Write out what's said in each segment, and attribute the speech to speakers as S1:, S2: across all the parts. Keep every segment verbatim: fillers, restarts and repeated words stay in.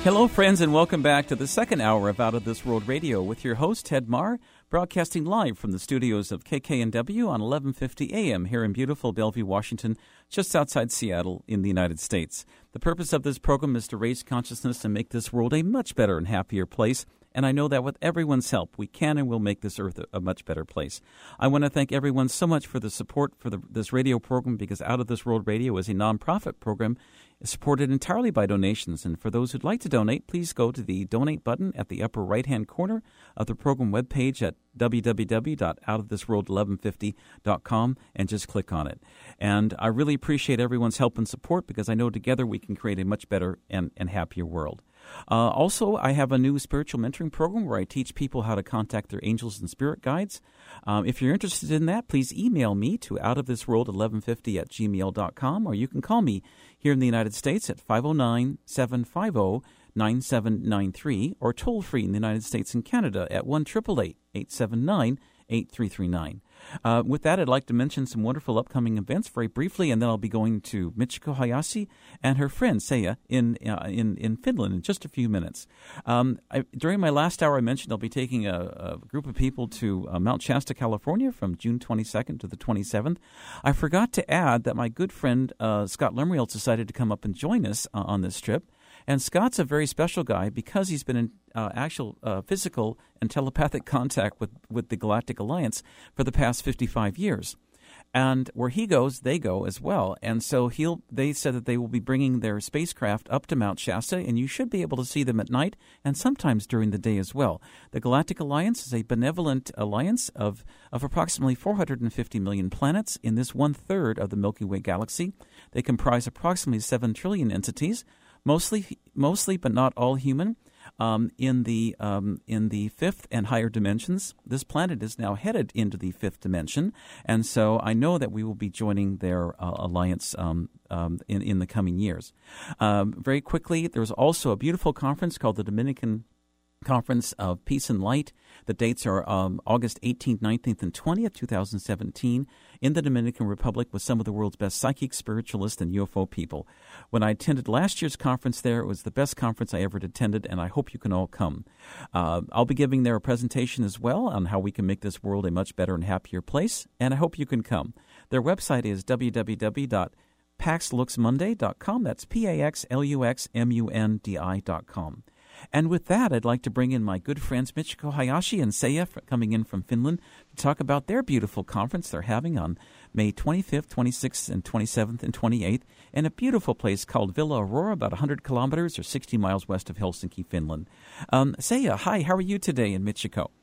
S1: Hello, friends, and welcome back to the second hour of Out of This World Radio with your host, Ted Marr, broadcasting live from the studios of K K N W on eleven fifty A M here in beautiful Bellevue, Washington, just outside Seattle in the United States. The purpose of this program is to raise consciousness and make this world a much better and happier place. And I know that with everyone's help, we can and will make this earth a much better place. I want to thank everyone so much for the support for the, this radio program, because Out of This World Radio is a nonprofit program supported entirely by donations. And for those who'd like to donate, please go to the donate button at the upper right-hand corner of the program webpage at w w w dot out of this world eleven fifty dot com and just click on it. And I really appreciate everyone's help and support, because I know together we can create a much better and, and happier world. Uh, also, I have a new spiritual mentoring program where I teach people how to contact their angels and spirit guides. Um, if you're interested in that, please email me to out of this world eleven fifty at gmail dot com, or you can call me here in the United States at five oh nine, seven five oh, nine seven nine three, or toll free in the United States and Canada at one eight eight eight, eight seven nine, eight three three nine. Uh, with that, I'd like to mention some wonderful upcoming events very briefly, and then I'll be going to Michiko Hayashi and her friend Seiya in uh, in in Finland in just a few minutes. Um, I, during my last hour, I mentioned I'll be taking a, a group of people to uh, Mount Shasta, California, from June twenty-second to the twenty-seventh. I forgot to add that my good friend uh, Scott Lemriel decided to come up and join us uh, on this trip. And Scott's a very special guy because he's been in uh, actual uh, physical and telepathic contact with, with the Galactic Alliance for the past fifty-five years. And where he goes, they go as well. And so he'll. They said that they will be bringing their spacecraft up to Mount Shasta, and you should be able to see them at night and sometimes during the day as well. The Galactic Alliance is a benevolent alliance of, of approximately four hundred fifty million planets in this one-third of the Milky Way galaxy. They comprise approximately seven trillion entities, mostly, mostly but not all human. Um, in the um, in the fifth and higher dimensions, this planet is now headed into the fifth dimension, and so I know that we will be joining their uh, alliance um, um, in in the coming years. Um, very quickly, there's also a beautiful conference called the Dominican Conference of Peace and Light. The dates are um, August eighteenth, nineteenth, and twentieth, twenty seventeen, in the Dominican Republic with some of the world's best psychic, spiritualists, and U F O people. When I attended last year's conference there, it was the best conference I ever attended, and I hope you can all come. Uh, I'll be giving there a presentation as well on how we can make this world a much better and happier place, and I hope you can come. Their website is w w w dot pax lux mundi dot com. That's P A X L U X M U N D I dot com. And with that, I'd like to bring in my good friends Michiko Hayashi and Seiya coming in from Finland to talk about their beautiful conference they're having on May twenty-fifth, twenty-sixth, and twenty-seventh and twenty-eighth in a beautiful place called Villa Aurora, about one hundred kilometers or sixty miles west of Helsinki, Finland. Um, Seiya, hi, how are you today in Michiko?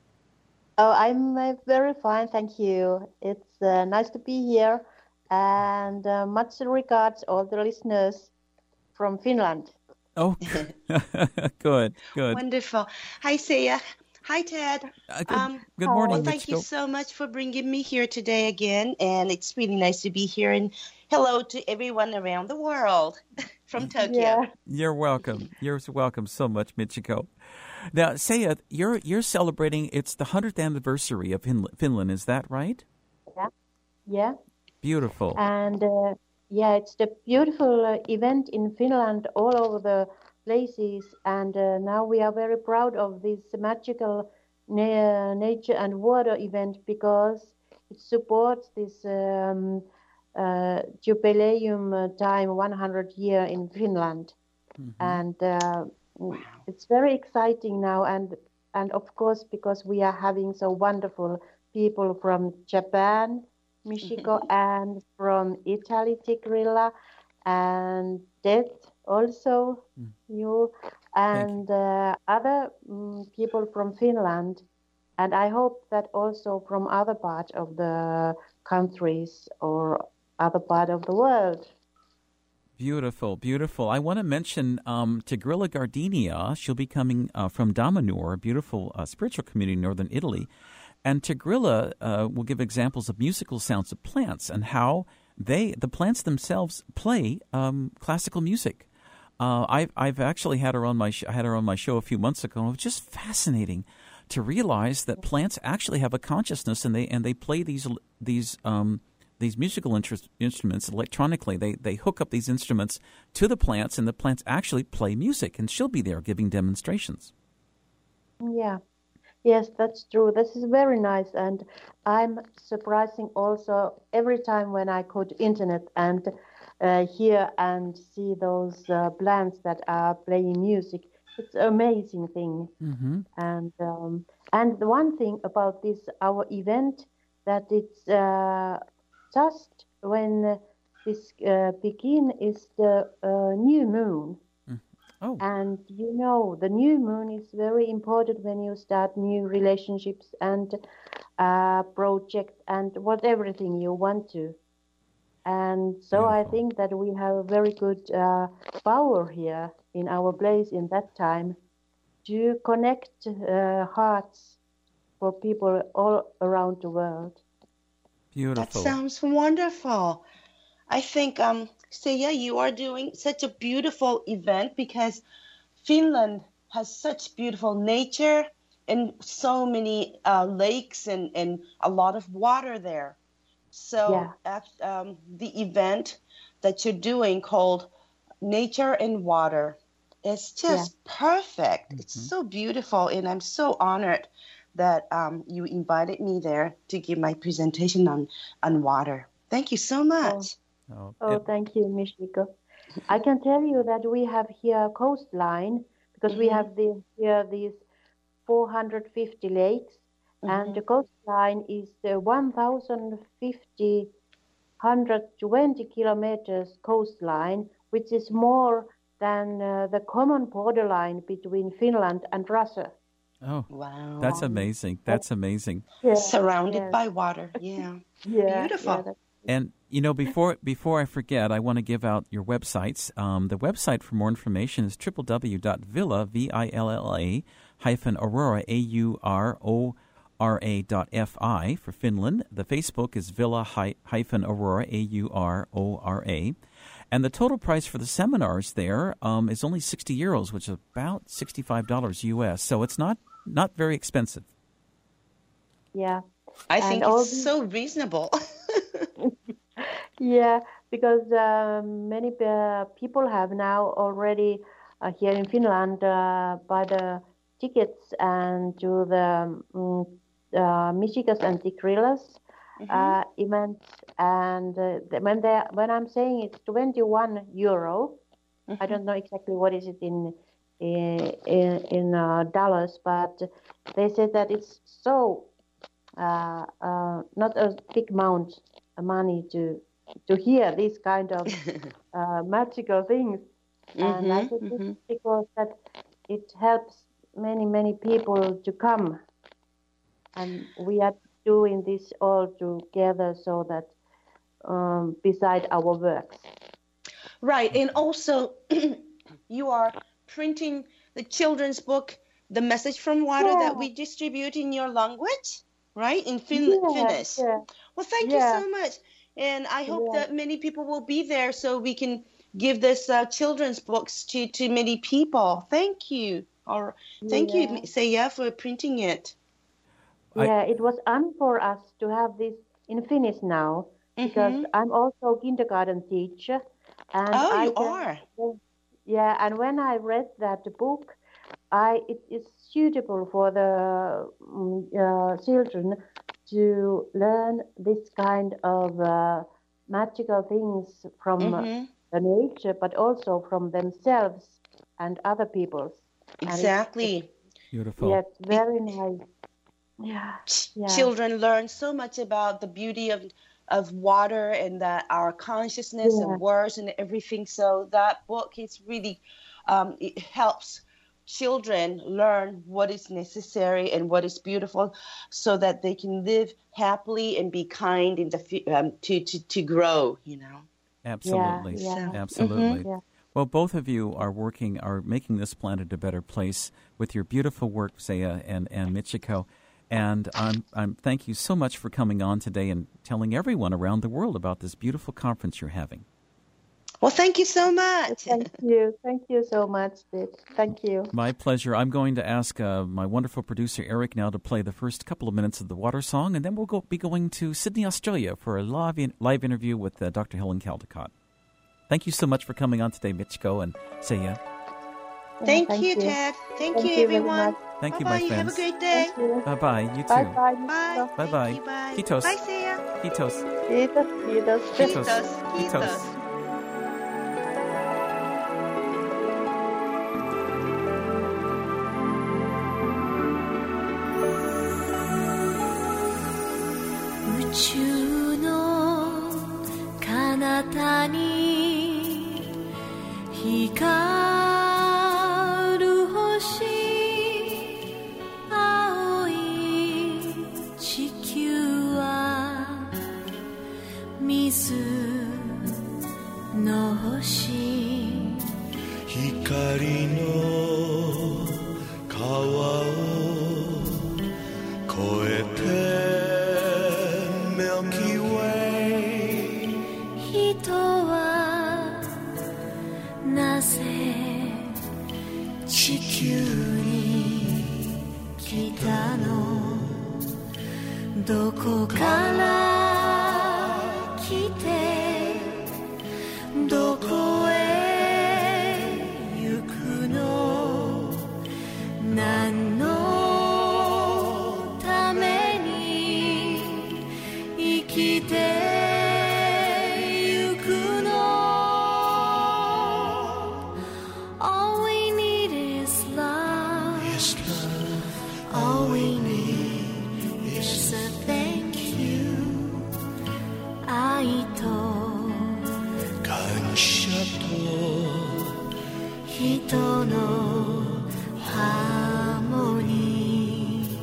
S2: Oh, I'm uh, very fine, thank you. It's uh, nice to be here, and uh, much regards all the listeners from Finland.
S1: Oh, good, good.
S3: Wonderful. Hi, Seiya. Hi, Ted.
S1: Uh, good,
S3: um,
S1: good morning.
S3: Well, thank you so much for bringing me here today again, and it's really nice to be here. And hello to everyone around the world from Tokyo.
S2: Yeah.
S1: You're welcome. You're welcome so much, Michiko. Now, Seiya, you're you're celebrating. It's the hundredth anniversary of Finland. Is that right?
S2: Yeah. Yeah.
S1: Beautiful.
S2: And. Uh, Yeah, it's the beautiful uh, event in Finland, all over the places, and uh, now we are very proud of this magical na- nature and water event because it supports this um, uh, jubileum time, one hundred year in Finland, mm-hmm. and uh, wow. It's very exciting now, and and of course because we are having so wonderful people from Japan, Michiko, and from Italy, Tigrilla, and Ted also, mm. you, and uh, other um, people from Finland. And I hope that also from other parts of the countries or other part of the world.
S1: Beautiful, beautiful. I want to mention um, Tigrilla Gardenia. She'll be coming uh, from Damanhur, a beautiful uh, spiritual community in northern Italy. And Tigrilla uh, will give examples of musical sounds of plants and how they, the plants themselves, play um, classical music. Uh, I've I've actually had her on my sh- I had her on my show a few months ago. And it was just fascinating to realize that plants actually have a consciousness, and they and they play these these um, these musical interest, instruments electronically. They they hook up these instruments to the plants, and the plants actually play music, and she'll be there giving demonstrations.
S2: Yeah. Yes, that's true. This is very nice, and I'm surprising also every time when I go to internet and uh, hear and see those uh, plants that are playing music. It's an amazing thing.
S1: Mm-hmm.
S2: And um, and the one thing about this our event that it's uh, just when this uh, begin is the uh, new moon.
S1: Oh.
S2: And you know, the new moon is very important when you start new relationships and uh, project and what everything you want to. And so
S1: Beautiful.
S2: I think that we have a very good uh, power here in our place in that time to connect uh, hearts for people all around the world.
S1: Beautiful.
S3: That sounds wonderful. I think, um, Seija, you are doing such a beautiful event because Finland has such beautiful nature and so many uh, lakes and, and a lot of water there. So
S2: Yeah.
S3: at, um, the event that you're doing called Nature and Water is just perfect.
S1: Mm-hmm.
S3: It's so beautiful, and I'm so honored that um, you invited me there to give my presentation on, on water. Thank you so much.
S1: Oh,
S2: Oh,
S1: it-
S2: thank you, Michiko. I can tell you that we have here coastline because we
S3: Mhm.
S2: have the, here these four hundred fifty lakes, and the coastline is the one thousand fifty, one hundred twenty kilometers coastline, which is more than uh, the common borderline between Finland and Russia.
S1: oh,
S3: Wow.
S1: that's amazing. That's amazing.
S2: Yeah,
S3: Surrounded
S2: yeah,
S3: by water. Yeah.
S2: yeah,
S3: Beautiful.
S2: yeah, that-
S1: And, you know, before before I forget, I want to give out your websites. Um, the website for more information is w w w dot villa, V I L L A, hyphen Aurora, A U R O R A dot F I for Finland. The Facebook is Villa hy- hyphen Aurora, A U R O R A. And the total price for the seminars there um, is only sixty euros, which is about sixty-five dollars U S. So it's not, not very expensive.
S2: yeah.
S3: I
S2: And
S3: think
S2: all
S3: it's
S2: these-
S3: so reasonable.
S2: Yeah, because uh, many uh, people have now already uh, here in Finland uh, buy the tickets and to the um, uh, Michigas and Tigrillas uh, events. And uh, the- when they when I'm saying it's twenty-one euro, I don't know exactly what is it in in in, in uh, dollars, but they said that it's so uh, uh, not a big amount of money to to hear these kind of uh, magical things. And I think
S3: Mhm,
S2: it's because that it helps many, many people to come. And we are doing this all together so that um, beside our works.
S3: Right. And also, you are printing the children's book, The Message from Water,
S2: Yeah.
S3: that we distribute in your language, right? In fin-
S2: Yeah,
S3: Finnish.
S2: yeah.
S3: Well, thank
S2: Yeah.
S3: you so much. And I hope
S2: Yeah.
S3: that many people will be there so we can give this uh, children's books to, to many people. Thank you. Or thank
S2: Yeah.
S3: you, Seija, for printing it.
S1: I-
S2: Yeah, it was fun for us to have this in Finnish now because
S3: Mhm.
S2: I'm also a kindergarten teacher. And
S3: Oh,
S2: I
S3: you
S2: can-
S3: are?
S2: Yeah, and when I read that book, I it is suitable for the mm, uh, children to learn this kind of uh, magical things from uh,
S3: Mhm.
S2: the nature, but also from themselves and other people's. And it's-
S3: Exactly.
S1: Beautiful.
S2: Yeah, it's very nice. Yeah,
S3: Ch-
S2: yeah.
S3: Children learn so much about the beauty of of water and that our consciousness
S2: Yeah.
S3: and words and everything. So that book is really um, it helps children learn what is necessary and what is beautiful, so that they can live happily and be kind in the fu- um, to to to grow. You know.
S1: Absolutely.
S2: Yeah, yeah.
S1: Absolutely.
S2: Yeah.
S1: Well, both of you are working, are making this planet a better place with your beautiful work, Seija and, and Michiko. And I'm, I'm, thank you so much for coming on today and telling everyone around the world about this beautiful conference you're having.
S3: Well, thank you so much.
S2: Thank you. Thank you so much, Sid. Thank you.
S1: My pleasure. I'm going to ask uh, my wonderful producer, Eric, now to play the first couple of minutes of the water song, and then we'll go, be going to Sydney, Australia for a live, in, live interview with uh, Doctor Helen Caldicott. Thank you so much for coming on today, Michiko and Seiya.
S3: Thank,
S2: thank
S3: you,
S2: you.
S3: Ted. Thank,
S2: Thank
S3: you,
S2: you very
S3: everyone.
S2: much.
S1: Thank you,
S3: Bye-bye.
S1: my
S3: Have
S1: friends.
S3: a great day.
S2: Thank you.
S1: Bye-bye. You too.
S2: Bye-bye.
S3: Bye.
S1: Bye-bye.
S3: Thank you, bye.
S1: Kitos.
S3: Bye, Seiya.
S1: Kitos.
S2: Kiitos, kiitos.
S1: Kiitos.
S3: Kiitos.
S1: Kiitos.
S4: 宇宙の彼方に光る星青い地球は水の星
S5: 光の川を越えて
S4: 人はなぜ地球に来たのどこから来てどこへ行くの何のために生きて人のハーモニー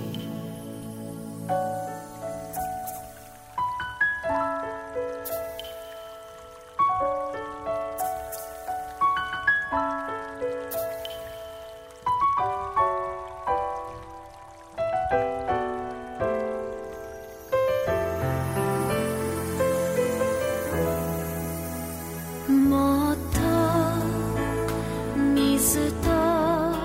S4: もっと水と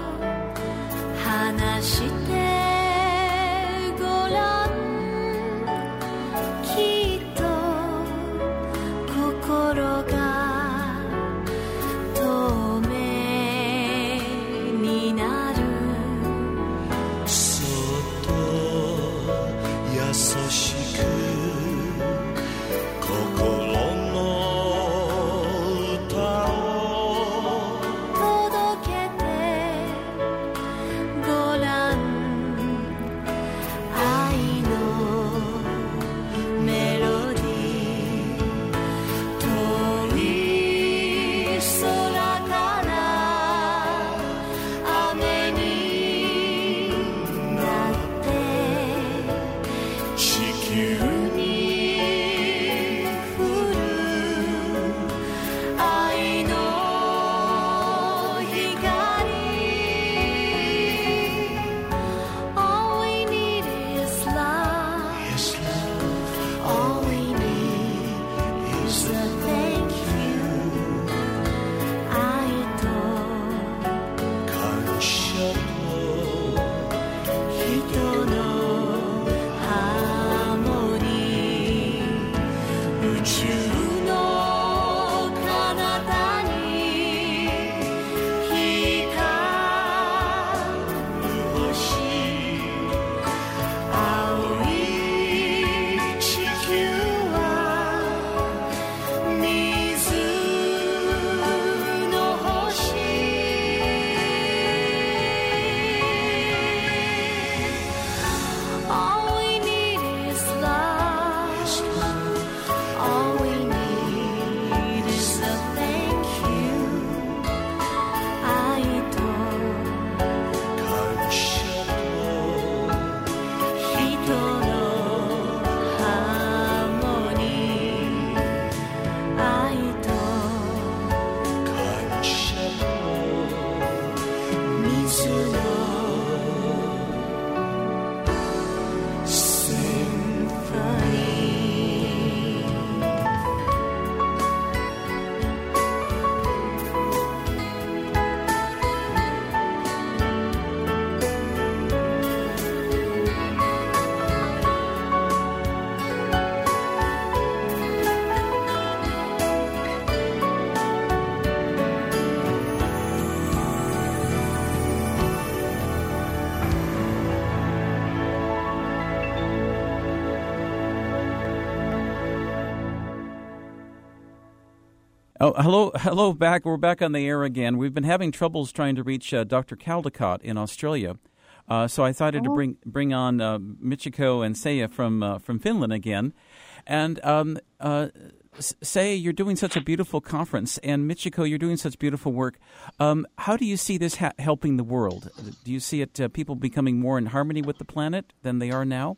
S1: Oh, hello, hello, back. We're back on the air again. We've been having troubles trying to reach uh, Doctor Caldecott in Australia, uh, so I thought I'd
S2: Oh.
S1: bring bring on uh, Michiko and Seiya from uh, from Finland again. And um, uh, Seiya, you're doing such a beautiful conference, and Michiko, you're doing such beautiful work. Um, how do you see this ha- helping the world? Do you see it uh, people becoming more in harmony with the planet than they are now?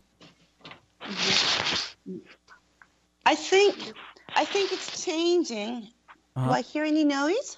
S3: I think I think it's changing.
S1: Uh-huh.
S3: Do I hear any noise?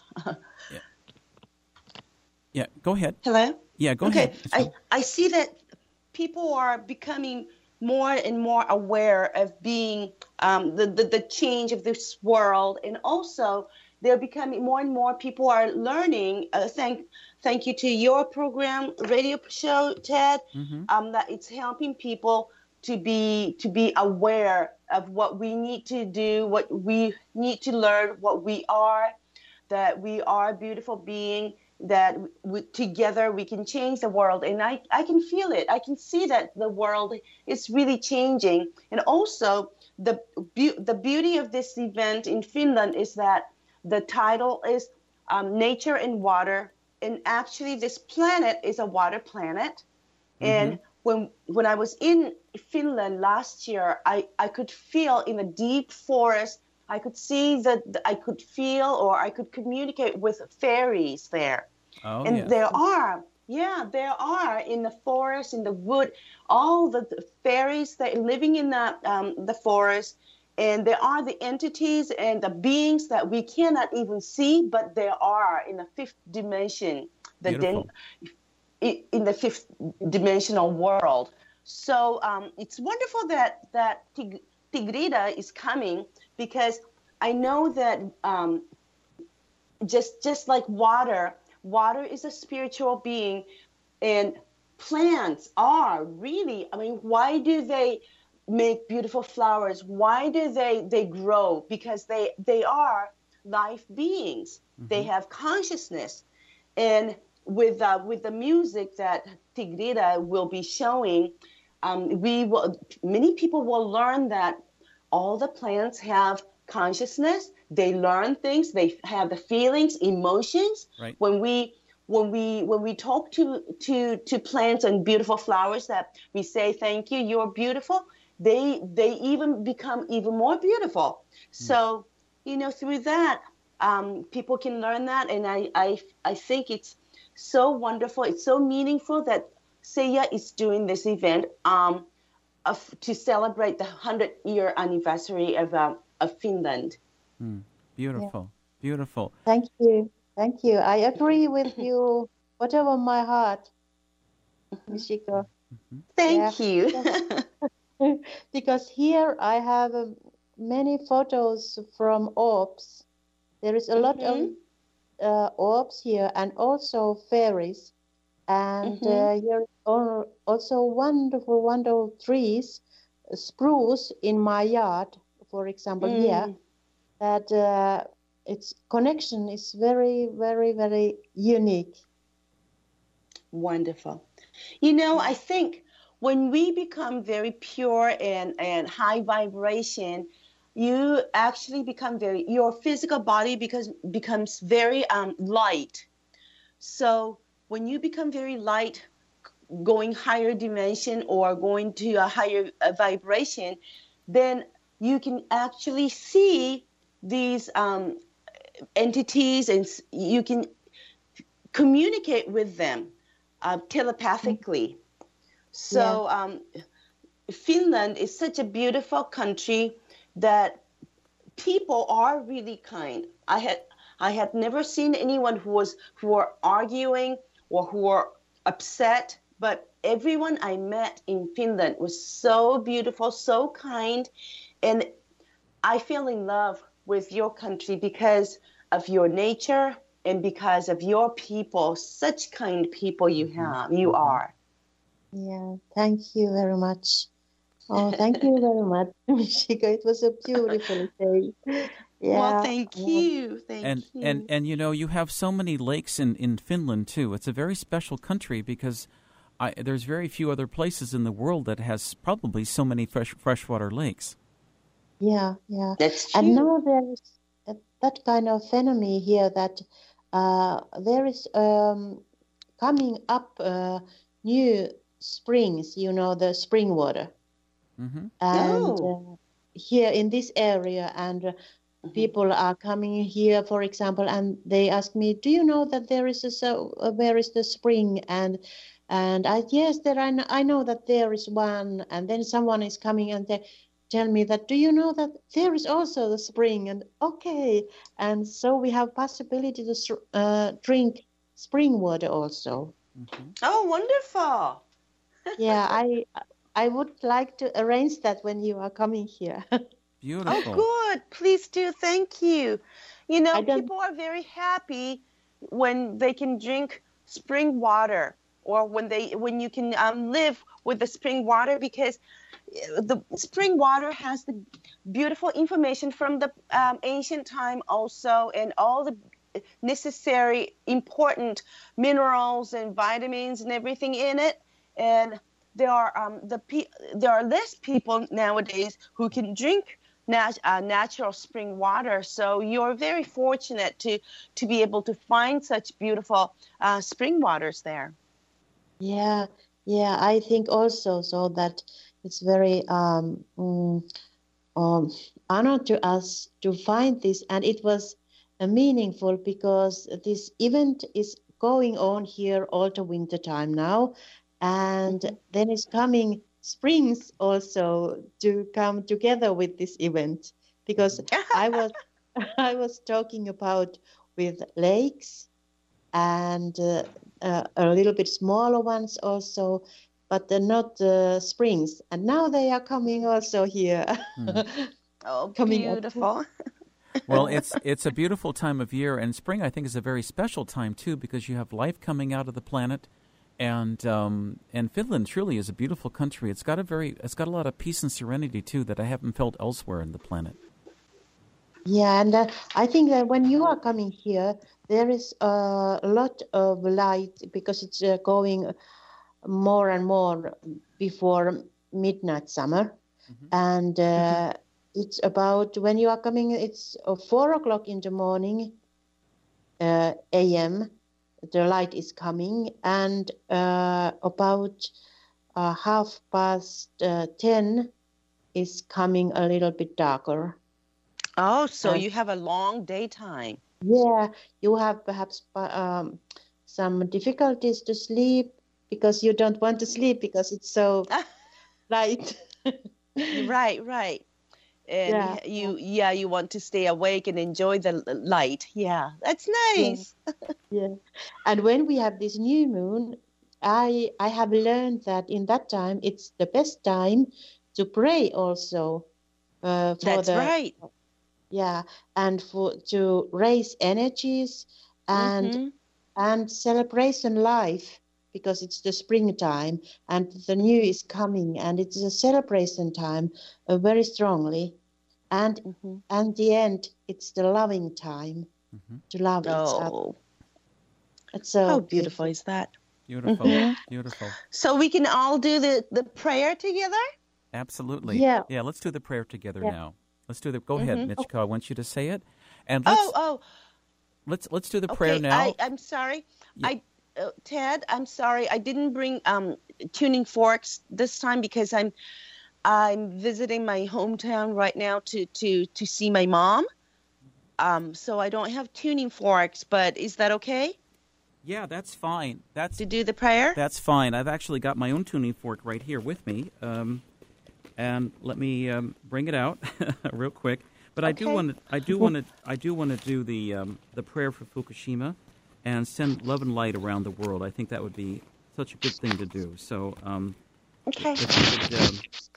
S1: Yeah, go ahead.
S3: Hello?
S1: Yeah, go
S3: okay.
S1: ahead. It's
S3: I,
S1: fine.
S3: I see that people are becoming more and more aware of being um, the, the, the change of this world. And also, they're becoming more and more people are learning. Uh, thank, thank you to your program, radio show, Ted,
S1: Mhm.
S3: um, that it's helping people to be to be aware of what we need to do, what we need to learn, what we are, that we are a beautiful being, that we, together we can change the world. And I, I can feel it. I can see that the world is really changing. And also, the, be- the beauty of this event in Finland is that the title is um, Nature and Water. And actually, this planet is a water planet. And when when I was in Finland last year, I, I could feel in the deep forest, I could see that I could feel or I could communicate with fairies there.
S1: Oh,
S3: and
S1: yes.
S3: there are, yeah, there are in the forest, in the wood, all the, the fairies that are living in the, um, the forest. And there are the entities and the beings that we cannot even see, but there are in the fifth dimension. The
S1: Beautiful.
S3: in the fifth dimensional world. So um, it's wonderful that that Tig- Tigrida is coming, because I know that um, just just like water, water is a spiritual being, and plants are really, I mean, why do they make beautiful flowers? Why do they, they grow? Because they, they are life beings. They have consciousness. And with uh, with the music that Tigrida will be showing, um, we will, many people will learn that all the plants have consciousness. They learn things. They have the feelings, emotions.
S1: Right.
S3: When we when we when we talk to to to plants and beautiful flowers, that we say thank you, you're beautiful. They they even become even more beautiful. So you know, through that, um, people can learn that, and I I I think it's so wonderful. It's so meaningful that Seiya is doing this event um, of, to celebrate the hundredth year anniversary of uh, of Finland.
S1: Mm, beautiful, beautiful.
S2: Thank you. Thank you. I agree with you. Whatever my heart, Michiko.
S3: Thank you.
S2: Because here I have um, many photos from orbs. There is a lot of uh, orbs here, and also fairies. And
S3: Mhm.
S2: uh, here are also wonderful, wonderful trees, uh, spruce in my yard, for example, here.
S3: Mm.
S2: That uh, its connection is very, very, very unique.
S3: Wonderful. You know, I think when we become very pure and, and high vibration, you actually become very, your physical body because, becomes very um, light. So when you become very light, going higher dimension or going to a higher uh, vibration, then you can actually see these um, entities, and s- you can communicate with them uh, telepathically. So um, Finland is such a beautiful country that people are really kind. I had I had never seen anyone who was who were arguing or who were upset, but everyone I met in Finland was so beautiful, so kind, and I fell in love with your country because of your nature and because of your people. Such kind people you have, you are.
S2: Yeah, thank you very much. Oh, thank you very much, Michiko. It was a beautiful day. Yeah.
S3: Well, thank you, thank
S1: And,
S3: you.
S1: and and you know, you have so many lakes in, in Finland too. It's a very special country because I, there's very few other places in the world that has probably so many fresh freshwater lakes.
S2: Yeah, yeah.
S3: That's true.
S2: And now there's that kind of phenomenon here that uh, there is um, coming up uh, new springs, you know, the spring water.
S1: Mm-hmm.
S2: And
S3: Oh.
S2: uh, here in this area, and uh,
S3: Mhm.
S2: people are coming here, for example, and they ask me, "Do you know that there is a so uh, where is the spring?" And and I yes, there I know, I know that there is one. And then someone is coming and they tell me that, "Do you know that there is also the spring?" And okay, and so we have possibility to s- uh, drink spring water also.
S1: Mm-hmm.
S3: Oh, wonderful.
S2: Yeah, I I would like to arrange that when you are coming here.
S1: Beautiful.
S3: Oh, good. Please do. Thank you. You know,
S2: I don't.
S3: people are very happy when they can drink spring water, or when they when you can um, live with the spring water, because uh, the spring water has the beautiful information from the um, ancient time also, and all the necessary important minerals and vitamins and everything in it. And there are um, the pe- there are less people nowadays who can drink nat- uh, natural spring water. So you're very fortunate to to be able to find such beautiful uh, spring waters there.
S2: Yeah, yeah, I think also so that it's very um, mm, um, honor to us to find this, and it was uh, meaningful because this event is going on here all the winter time now, and
S3: Mhm.
S2: then it's coming springs also to come together with this event, because I was I was talking about with lakes and uh, uh, a little bit smaller ones also, but they're not uh, springs. And now they are coming also here,
S1: Hmm.
S3: Oh,
S2: coming up.
S3: beautiful.
S1: Well, it's it's a beautiful time of year, and spring I think is a very special time too, because you have life coming out of the planet, and um, and Finland truly is a beautiful country. It's got a very it's got a lot of peace and serenity too that I haven't felt elsewhere in the planet.
S2: Yeah, and uh, I think that when you are coming here, there is uh, a lot of light because it's uh, going more and more before midnight summer.
S1: Mm-hmm.
S2: And uh, it's about when you are coming, it's uh, four o'clock in the morning, uh, A M. The light is coming, and uh, about uh, half past uh, ten is coming a little bit darker.
S3: Oh, so
S2: And
S3: you have a long daytime.
S2: yeah, you have perhaps um, some difficulties to sleep because you don't want to sleep because it's so light.
S3: Right, right. And
S2: Yeah,
S3: y- you, yeah, you want to stay awake and enjoy the l- light. Yeah, that's
S2: yeah,
S3: nice.
S2: yeah. And when we have this new moon, I I have learned that in that time it's the best time to pray also uh, for
S3: That's
S2: the
S3: right.
S2: yeah, and for to raise energies and
S3: Mm-hmm.
S2: and celebration life because it's the springtime and the new is coming and it's a celebration time uh, very strongly, and
S3: Mm-hmm.
S2: and the end it's the loving time
S1: Mm-hmm.
S2: to love each other.
S3: Oh,
S2: It's so
S3: how beautiful
S2: beautiful.
S3: is that?
S1: Beautiful,
S3: Mhm.
S1: beautiful.
S3: So we can all do the, the prayer together?
S1: Absolutely.
S2: Yeah,
S1: Yeah, let's do the prayer together
S2: yeah.
S1: now. Let's do the. Go ahead,
S3: Mhm.
S1: Michiko. I want you to say it, and let's
S3: Oh, oh,
S1: let's let's do the prayer
S3: okay.
S1: now.
S3: I, I'm sorry.
S1: Yeah.
S3: I, uh, Ted, I'm sorry. I didn't bring um tuning forks this time because I'm I'm visiting my hometown right now to to to see my mom. Um, so I don't have tuning forks, but is that okay
S1: Yeah, that's fine. That's
S3: to do the prayer?
S1: that's fine. I've actually got my own tuning fork right here with me. Um, and let me um, bring it out real quick. But I do
S3: Okay.
S1: want to I do want to I do want to do the um, the prayer for Fukushima and send love and light around the world. I think that would be such a good thing to do. So um,
S3: Okay.
S1: if we could um,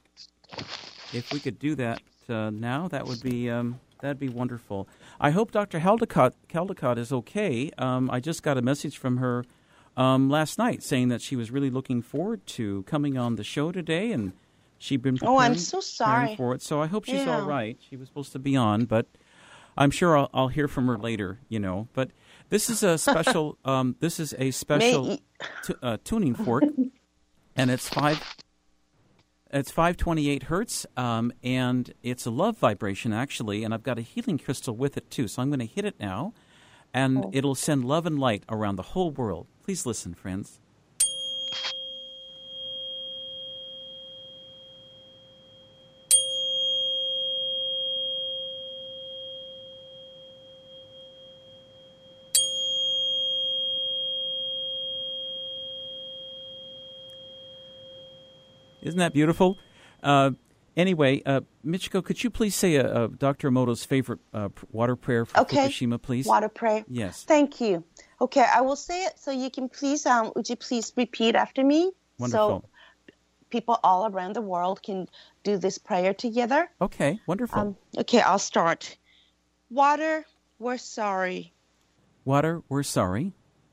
S1: if we could do that uh, now, that would be um, that'd be wonderful. I hope Doctor Caldecott Caldecott is okay. Um, I just got a message from her um, last night saying that she was really looking forward to coming on the show today, and she'd been preparing,
S3: Oh, I'm so
S1: preparing
S3: sorry.
S1: for it. So I hope she's
S3: Yeah.
S1: all right. She was supposed to be on, but I'm sure I'll, I'll hear from her later. You know, but this is a special. um, this is a special
S3: May-
S1: tu- uh, tuning fork, and it's five. It's five twenty-eight hertz, um, and it's a love vibration, actually, and I've got a healing crystal with it, too. So I'm going to hit it now, and
S2: Oh.
S1: it'll send love and light around the whole world. Please listen, friends. Isn't that beautiful? Uh, anyway, uh, Michiko, could you please say uh, uh, Doctor Emoto's favorite uh, p- water prayer for
S3: Okay.
S1: Fukushima, please?
S3: Water prayer.
S1: Yes.
S3: Thank you. Okay, I will say it so you can please, um, would you please repeat after me?
S1: Wonderful.
S3: So people all around the world can do this prayer together.
S1: Okay, wonderful.
S3: Um, okay, I'll start. Water, we're sorry.
S1: Water, we're sorry.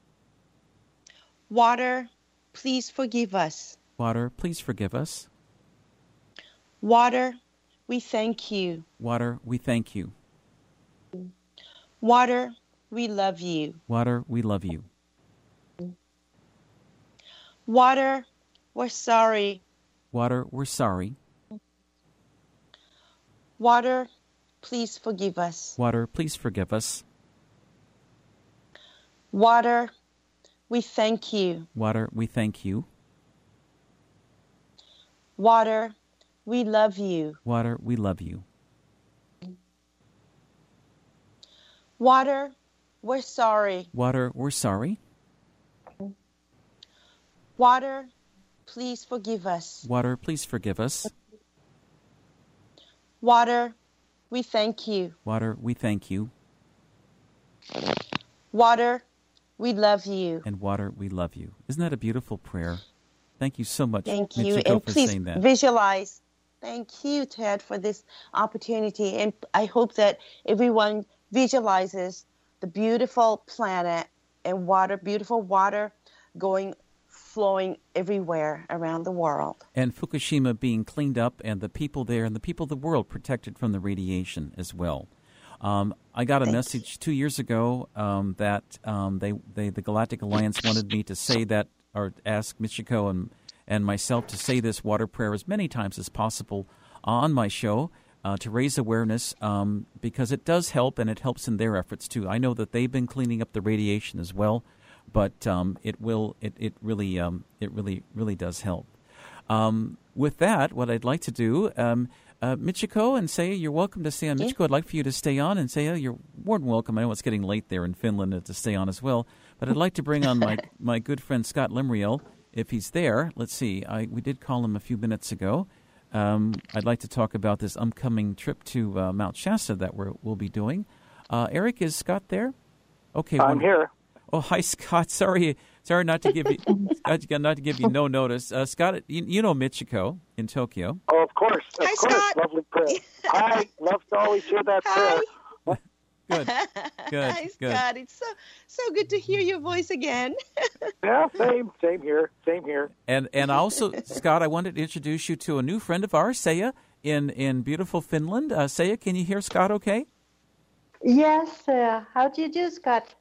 S3: Water, please forgive us.
S1: Water, please forgive us.
S3: Water, we thank you.
S1: Water, we thank you.
S3: Water, we love you.
S1: Water, we love you.
S3: Water, we're sorry.
S1: Water, we're sorry.
S3: Water, please forgive us.
S1: Water, please forgive us.
S3: Water, we thank you.
S1: Water, we thank you.
S3: Water, we love you.
S1: Water, we love you.
S3: Water, we're sorry.
S1: Water, we're sorry.
S3: Water, please forgive us.
S1: Water, please forgive us.
S3: Water, we thank you.
S1: Water, we thank you.
S3: Water, we love you.
S1: And water, we love you. Isn't that a beautiful prayer? Thank you so much,
S3: Thank you.
S1: Michiko,
S3: And
S1: for
S3: please
S1: saying that.
S3: visualize. Thank you, Ted, for this opportunity. And I hope that everyone visualizes the beautiful planet and water, beautiful water going, flowing everywhere around the world.
S1: And Fukushima being cleaned up, and the people there and the people of the world protected from the radiation as well. Um, I got a
S3: Thank
S1: message two years ago um, that um, they, they, the Galactic Alliance wanted me to say that, or ask Michiko and, and myself to say this water prayer as many times as possible on my show uh, to raise awareness um, because it does help, and it helps in their efforts too. I know that they've been cleaning up the radiation as well, but um, it will it it really um, it really really does help. Um, with that, what I'd like to do, um, uh, Michiko and Seiya, you're welcome to stay on.
S3: Yeah.
S1: Michiko, I'd like for you to stay on, and Seiya, you're more than welcome. I know it's getting late there in Finland uh, to stay on as well, but I'd like to bring on my my good friend Scott Limriel if he's there. Let's see, I we did call him a few minutes ago. Um, I'd like to talk about this upcoming trip to uh, Mount Shasta that we're, we'll be doing. Uh, Eric, is Scott there? Okay,
S6: I'm
S1: one-
S6: here.
S1: Oh, hi, Scott. Sorry, sorry not to give you Scott, not to give you no notice. Uh, Scott, you, you know Michiko in Tokyo.
S6: Oh, of course. Of
S3: Hi,
S6: course.
S3: Scott.
S6: Lovely prayer. Hi. Love to always hear that
S3: Hi.
S6: prayer.
S1: Good, good,
S3: Hi,
S1: good.
S3: Scott. It's so so good to hear your voice again.
S6: Yeah, same. Same here. Same here.
S1: And and also, Scott, I wanted to introduce you to a new friend of ours, Seiya, in in beautiful Finland. Uh, Seiya, can you hear Scott? Okay.
S2: Yes, uh, how do you do, Scott?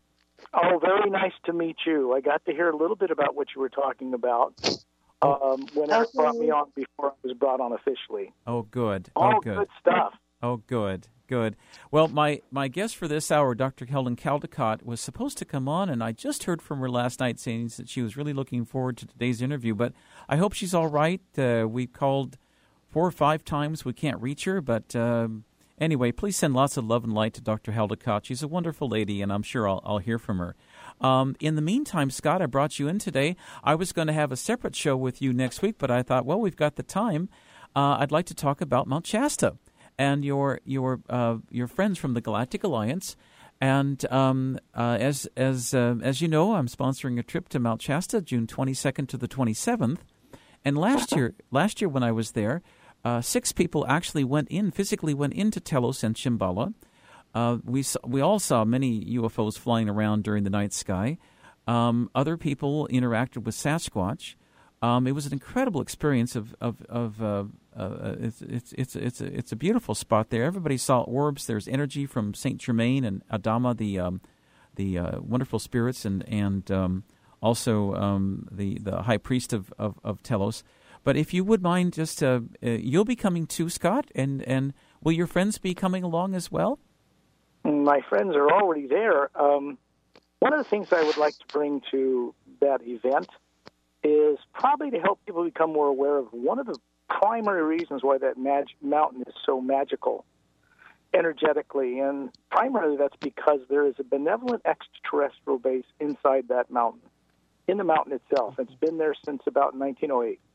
S6: Oh, very nice to meet you. I got to hear a little bit about what you were talking about um, when Eric
S2: Okay.
S6: brought me on before I was brought on officially.
S1: Oh, good.
S6: All
S1: Oh, good.
S6: good stuff.
S1: Oh, good, good. Well, my, my guest for this hour, Doctor Helen Caldecott, was supposed to come on, and I just heard from her last night saying that she was really looking forward to today's interview, but I hope she's all right. Uh, we called four or five times. We can't reach her, but um, anyway, please send lots of love and light to Doctor Caldecott. She's a wonderful lady, and I'm sure I'll, I'll hear from her. Um, in the meantime, Scott, I brought you in today. I was going to have a separate show with you next week, but I thought, well, we've got the time. Uh, I'd like to talk about Mount Shasta and your your uh, your friends from the Galactic Alliance. And um, uh, as as uh, as you know, I'm sponsoring a trip to Mount Shasta, June twenty-second to the twenty-seventh. And last year, last year when I was there, uh, six people actually went in, physically went into Telos and Shambhala. Uh, we saw, we all saw many U F Os flying around during the night sky. Um, other people interacted with Sasquatch. Um, it was an incredible experience of of of uh, uh, it's it's it's it's a, it's a beautiful spot there. Everybody saw orbs. There's energy from Saint Germain and Adama, the um, the uh, wonderful spirits, and and um, also um, the the high priest of, of, of Telos. But But if you would mind, just uh, uh, you'll be coming too, Scott, and and will your friends be coming along as well?
S6: My friends are already there. Um, one of the things I would like to bring to that event is probably to help people become more aware of one of the primary reasons why that mag- mountain is so magical energetically. And primarily that's because there is a benevolent extraterrestrial base inside that mountain, in the mountain itself. It's been there since about nineteen oh eight.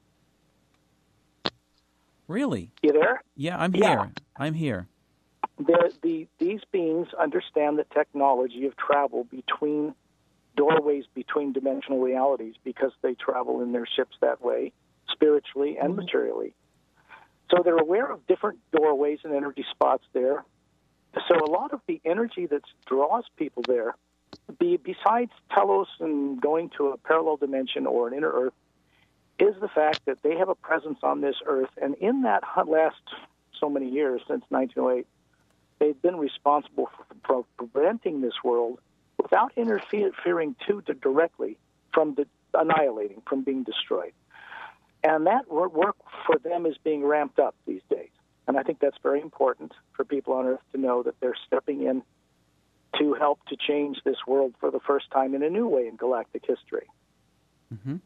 S1: Really?
S6: You there?
S1: Yeah, I'm
S6: Yeah.
S1: here. I'm here.
S6: The, the, these beings understand the technology of travel between doorways between dimensional realities because they travel in their ships that way, spiritually and materially. So they're aware of different doorways and energy spots there. So a lot of the energy that draws people there, be, besides telos and going to a parallel dimension or an inner earth, is the fact that they have a presence on this earth. And in that last so many years, since nineteen oh eight, they've been responsible for, for preventing this world without interfering too directly from the, annihilating, from being destroyed. And that work for them is being ramped up these days. And I think that's very important for people on Earth to know that they're stepping in to help to change this world for the first time in a new way in galactic history.
S1: Mm-hmm.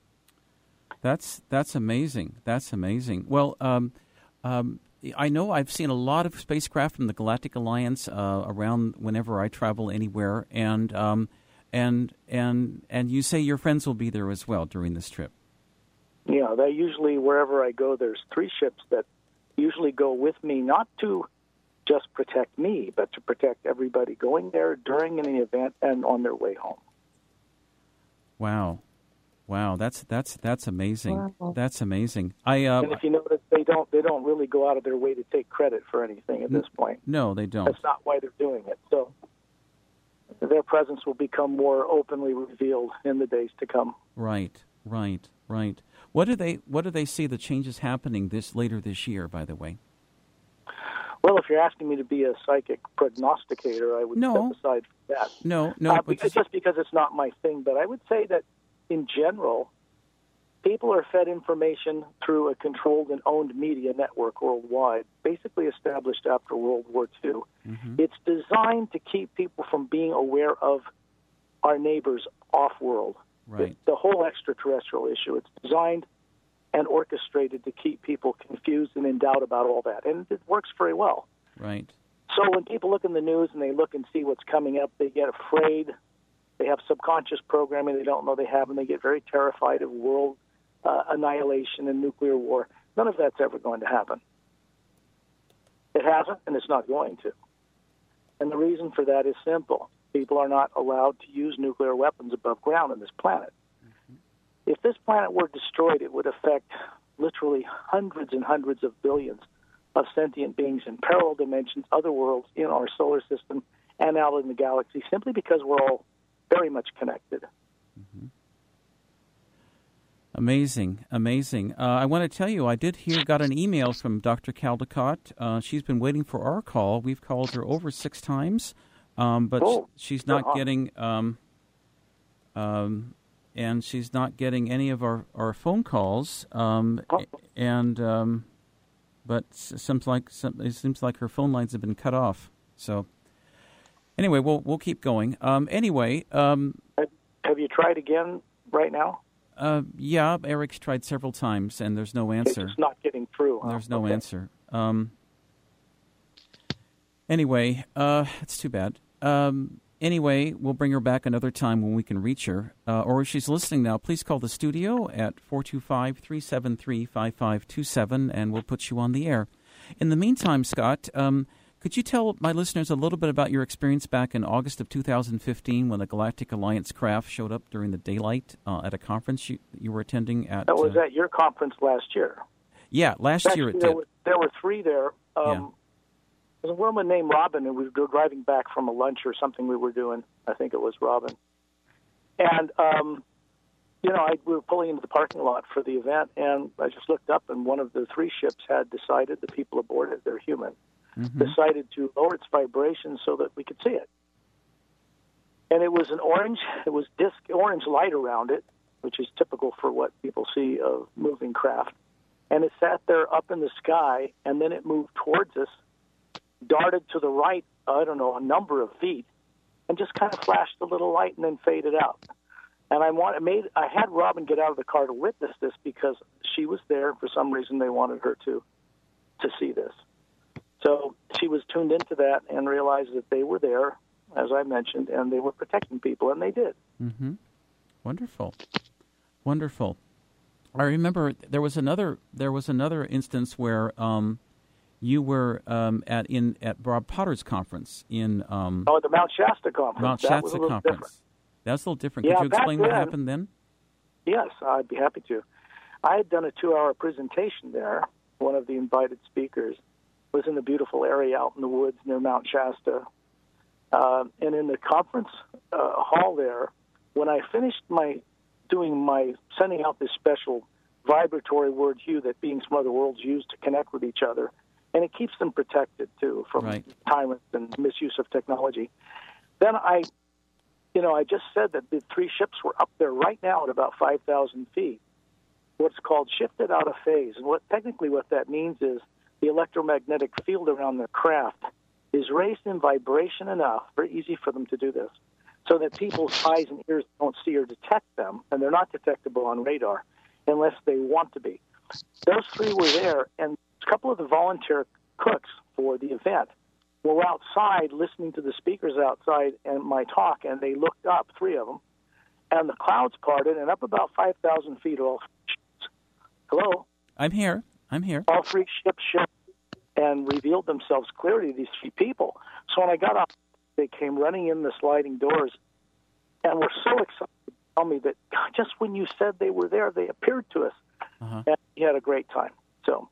S1: That's that's amazing. That's amazing. Well, um, um, I know I've seen a lot of spacecraft from the Galactic Alliance uh, around whenever I travel anywhere, and um, and and and you say your friends will be there as well during this trip.
S6: Yeah, they usually, wherever I go, there's three ships that usually go with me, not to just protect me, but to protect everybody going there during any event and on their way home.
S1: Wow. Wow, that's that's that's amazing.
S2: Wow.
S1: That's amazing. I uh,
S6: And if you notice, they don't they don't really go out of their way to take credit for anything at this point.
S1: No, they don't.
S6: That's not why they're doing it. So their presence will become more openly revealed in the days to come.
S1: Right, right, right. What do they What do they see the changes happening this later this year? By the way.
S6: Well, if you're asking me to be a psychic prognosticator, I would
S1: No.
S6: step aside from that.
S1: No, no.
S6: Uh,
S1: but
S6: because, just because it's not my thing, but I would say that in general, people are fed information through a controlled and owned media network worldwide, basically established after World War Two.
S1: Mhm.
S6: It's designed to keep people from being aware of our neighbors off-world.
S1: Right.
S6: The, the whole extraterrestrial issue. It's designed and orchestrated to keep people confused and in doubt about all that. And it works very well.
S1: Right.
S6: So when people look in the news and they look and see what's coming up, they get afraid. They have subconscious programming they don't know they have, and they get very terrified of world uh, annihilation and nuclear war. None of that's ever going to happen. It hasn't, and it's not going to. And the reason for that is simple. People are not allowed to use nuclear weapons above ground on this planet. Mm-hmm. If this planet were destroyed, it would affect literally hundreds and hundreds of billions of sentient beings in parallel dimensions, other worlds in our solar system and out in the galaxy, simply because we're all very much connected.
S1: Mm-hmm. Amazing, amazing. Uh, I want to tell you, I did hear, got an email from Doctor Caldecott. Uh, she's been waiting for our call. We've called her over six times, um, but
S6: Oh,
S1: she's not
S6: uh-huh.
S1: getting, um, um, and she's not getting any of our, our phone calls. Um,
S6: Oh.
S1: And um, but it seems like some, it seems like her phone lines have been cut off. So anyway, we'll we'll keep going. Um, anyway, um,
S6: Have you tried again right now?
S1: uh, yeah, Eric's tried several times, and there's no answer.
S6: It's not getting through. Huh?
S1: There's no
S6: Okay.
S1: answer. Um, anyway, uh, it's too bad. Um, anyway, we'll bring her back another time when we can reach her. Uh, or if she's listening now, please call the studio at four two five, three seven three, five five two seven, and we'll put you on the air. In the meantime, Scott, um, could you tell my listeners a little bit about your experience back in August of two thousand fifteen when the Galactic Alliance craft showed up during the daylight uh, at a conference you, you were attending at...
S6: That was
S1: uh,
S6: at your conference last year.
S1: Yeah, last
S6: Actually,
S1: year it
S6: there
S1: did.
S6: were, there were three there. Um,
S1: Yeah.
S6: There was a woman named Robin, and we were driving back from a lunch or something we were doing. I think it was Robin. And, um, you know, I, we were pulling into the parking lot for the event, and I just looked up, and one of the three ships had decided, the people aboard it, they're human,
S1: Mhm.
S6: decided to lower its vibration so that we could see it. And it was an orange, it was disc orange light around it, which is typical for what people see of moving craft. and it sat there up in the sky, and then it moved towards us, darted to the right, I don't know, a number of feet, and just kind of flashed a little light and then faded out. And I want, made, I had Robin get out of the car to witness this because she was there. For some reason, they wanted her to to see this. So she was tuned into that and realized that they were there, as I mentioned, and they were protecting people, and they did.
S1: Mm-hmm. Wonderful, wonderful. I remember there was another there was another instance where um, you were um, at in at Bob Potter's conference in um,
S6: oh the Mount Shasta conference.
S1: Mount
S6: that
S1: Shasta
S6: was a little
S1: conference.
S6: Different.
S1: That's a little different.
S6: Yeah,
S1: Could you explain
S6: then,
S1: what happened then?
S6: Yes, I'd be happy to. I had done a two-hour presentation there. One of the invited speakers was in a beautiful area out in the woods near Mount Shasta. Uh, and in the conference uh, hall there, when I finished my doing my sending out this special vibratory word hue that beings from other worlds use to connect with each other, and it keeps them protected too from
S1: right.
S6: tyrants and misuse of technology. Then I, you know, I just said that the three ships were up there right now at about five thousand feet. What's called shifted out of phase, and what technically what that means is the electromagnetic field around the craft is raised in vibration enough, very easy for them to do this, so that people's eyes and ears don't see or detect them, and they're not detectable on radar unless they want to be. Those three were there, and a couple of the volunteer cooks for the event were outside listening to the speakers outside and my talk, and they looked up, three of them, and the clouds parted, and up about five thousand feet, all ships. Hello?
S1: I'm here. I'm here.
S6: All three ships shifted and revealed themselves clearly to these three people. So when I got up, they came running in the sliding doors and were so excited to tell me that God, just when you said they were there, they appeared to us.
S1: Uh-huh.
S6: And we had a great time. So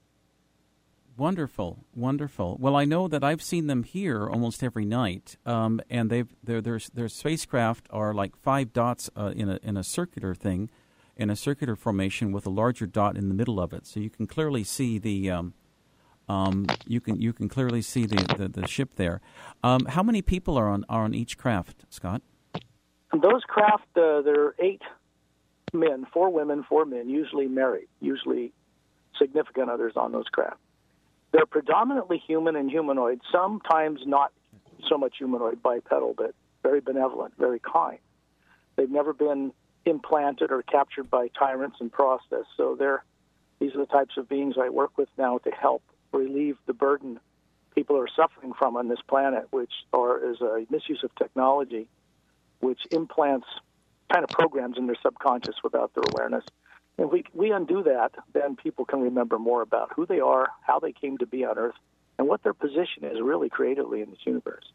S1: wonderful, wonderful. Well, I know that I've seen them here almost every night, um, and they've their their their spacecraft are like five dots uh, in a in a circular thing, in a circular formation with a larger dot in the middle of it, so you can clearly see the. Um, Um, you can you can clearly see the, the, the ship there. Um, how many people are on are on each craft, Scott?
S6: Those craft, uh, there are eight men, four women, four men, usually married, usually significant others on those craft. They're predominantly human and humanoid, sometimes not so much humanoid, bipedal, but very benevolent, very kind. They've never been implanted or captured by tyrants and processed, so they're these are the types of beings I work with now to help relieve the burden people are suffering from on this planet, which are, is a misuse of technology, which implants kind of programs in their subconscious without their awareness. And we we undo that, then people can remember more about who they are, how they came to be on Earth, and what their position is really creatively in this universe.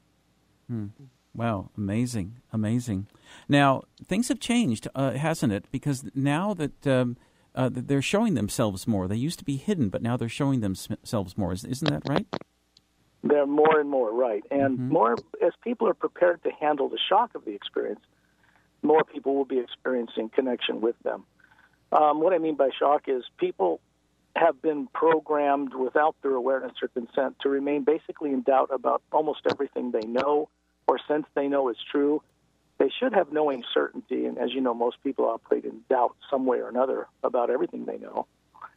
S1: Hmm. Wow, amazing, amazing. Now, things have changed, uh, hasn't it? Because now that... Um, Uh, they're showing themselves more. They used to be hidden, but now they're showing themselves more. Isn't that right?
S6: They're more and more, right. And
S1: mm-hmm.
S6: more as people are prepared to handle the shock of the experience, more people will be experiencing connection with them. Um, what I mean by shock is people have been programmed without their awareness or consent to remain basically in doubt about almost everything they know or sense they know is true. They should have knowing certainty, and as you know, most people operate in doubt some way or another about everything they know.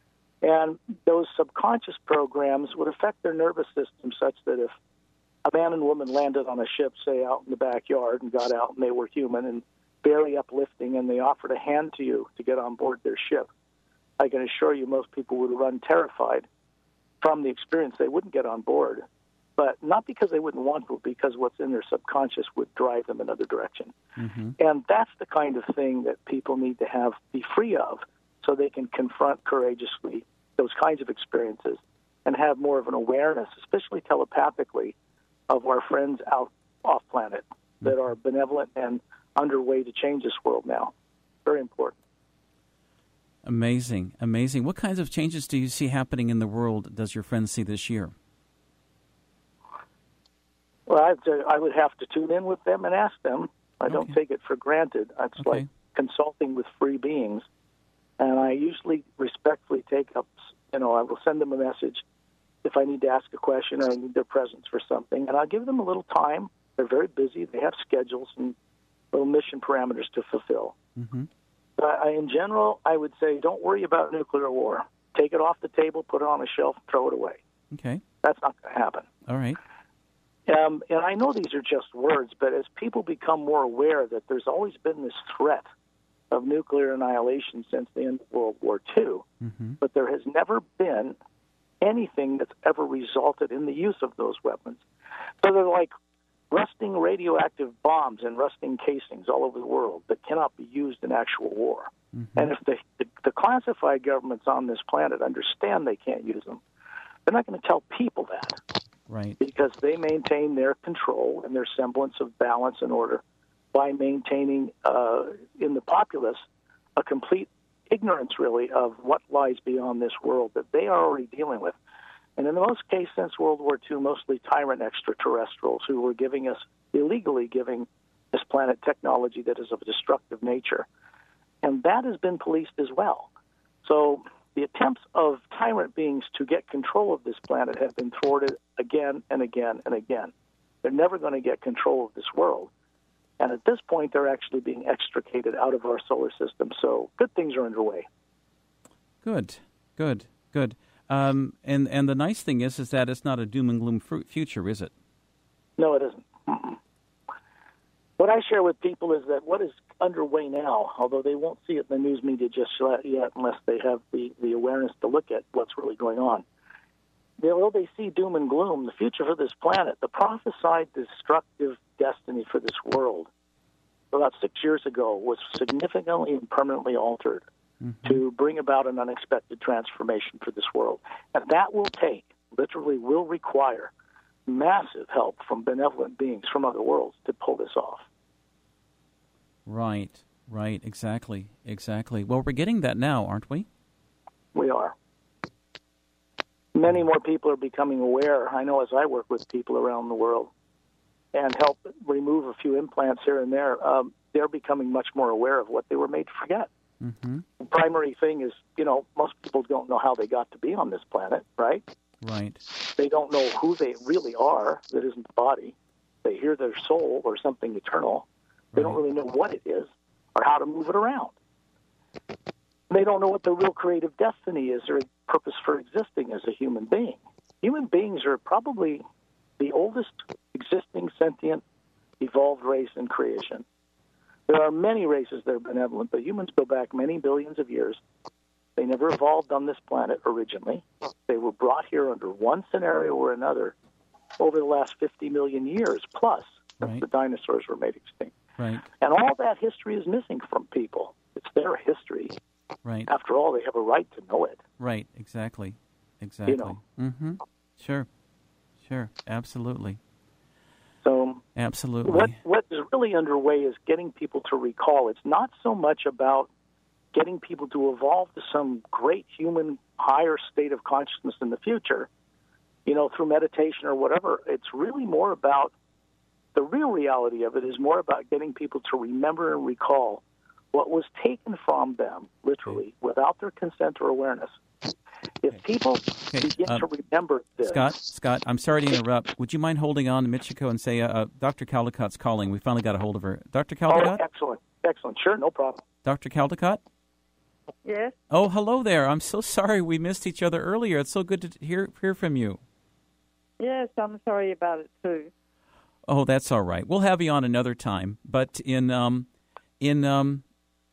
S6: And those subconscious programs would affect their nervous system such that if a man and woman landed on a ship, say, out in the backyard and got out and they were human and barely uplifting and they offered a hand to you to get on board their ship, I can assure you most people would run terrified from the experience. They wouldn't get on board. But not because they wouldn't want to, because what's in their subconscious would drive them another direction.
S1: Mm-hmm.
S6: And that's the kind of thing that people need to have be free of so they can confront courageously those kinds of experiences and have more of an awareness, especially telepathically, of our friends out off planet that are benevolent and underway to change this world now. Very important.
S1: Amazing, amazing. What kinds of changes do you see happening in the world does your friend see this year?
S6: Well, I'd, uh, I would have to tune in with them and ask them. I
S1: Okay.
S6: don't take it for granted. It's
S1: Okay.
S6: like consulting with free beings. And I usually respectfully take up, you know, I will send them a message if I need to ask a question or I need their presence for something. And I'll give them a little time. They're very busy. They have schedules and little mission parameters to fulfill.
S1: Mm-hmm.
S6: But I, in general, I would say don't worry about nuclear war. take it off the table, put it on a shelf, throw it away.
S1: Okay.
S6: That's not going to happen.
S1: All right.
S6: Um, and I know these are just words, but as people become more aware that there's always been this threat of nuclear annihilation since the end of World War Two, mm-hmm. but there has never been anything that's ever resulted in the use of those weapons. So they're like rusting radioactive bombs and rusting casings all over the world that cannot be used in actual war. Mm-hmm. And if the, the, the classified governments on this planet understand they can't use them, they're not going to tell people that.
S1: Right.
S6: Because they maintain their control and their semblance of balance and order by maintaining uh, in the populace a complete ignorance, really, of what lies beyond this world that they are already dealing with. And in the most case since World War Two, mostly tyrant extraterrestrials who were giving us, illegally giving this planet technology that is of a destructive nature. And that has been policed as well. So the attempts of tyrant beings to get control of this planet have been thwarted again and again and again. They're never going to get control of this world. And at this point, they're actually being extricated out of our solar system. So good things are underway. Good,
S1: good, good. Um, and, and the nice thing is, is that it's not a doom and gloom f- future, is it?
S6: No, it isn't. Mm-mm. What I share with people is that what is underway now, although they won't see it in the news media just yet unless they have the, the awareness to look at what's really going on, although they see doom and gloom, the future for this planet, the prophesied destructive destiny for this world about six years ago was significantly and permanently altered mm-hmm. to bring about an unexpected transformation for this world. And that will take, literally will require, massive help from benevolent beings from other worlds to pull this off.
S1: Right, right, exactly, exactly. Well, we're getting that now, aren't we?
S6: We are. Many more people are becoming aware. I know as I work with people around the world and help remove a few implants here and there, um, they're becoming much more aware of what they were made to forget. Mm-hmm. The primary thing is, you know, most people don't know how they got to be on this planet, right?
S1: Right.
S6: They don't know who they really are that isn't the body. They hear their soul or something eternal. They right. don't really know what it is or how to move it around. They don't know what the real creative destiny is or purpose for existing as a human being. Human beings are probably the oldest existing sentient evolved race in creation. There are many races that are benevolent, but humans go back many billions of years. They never evolved on this planet originally. They were brought here under one scenario or another over the last fifty million years plus since right. the dinosaurs were made extinct.
S1: Right.
S6: And all that history is missing from people. It's their history.
S1: Right.
S6: After all, they have a right to know it.
S1: Right, exactly. Exactly.
S6: You know.
S1: Mm-hmm. Sure. Sure. Absolutely.
S6: So
S1: Absolutely.
S6: What what is really underway is getting people to recall. It's not so much about getting people to evolve to some great human higher state of consciousness in the future, you know, through meditation or whatever. It's really more about, the real reality of it is more about getting people to remember and recall what was taken from them, literally, without their consent or awareness. If people okay. begin uh, to remember this...
S1: Scott, Scott, I'm sorry to interrupt. Would you mind holding on to Michiko and say, uh, Doctor Caldicott's calling. We finally got a hold of her. Doctor Caldicott?
S6: Oh, excellent. Excellent. Sure, no problem.
S1: Doctor Caldicott?
S7: Yes?
S1: Oh, hello there. I'm so sorry we missed each other earlier. It's so good to hear hear from you.
S7: Yes, I'm sorry about it, too.
S1: Oh, that's all right. We'll have you on another time. But in... um, in um,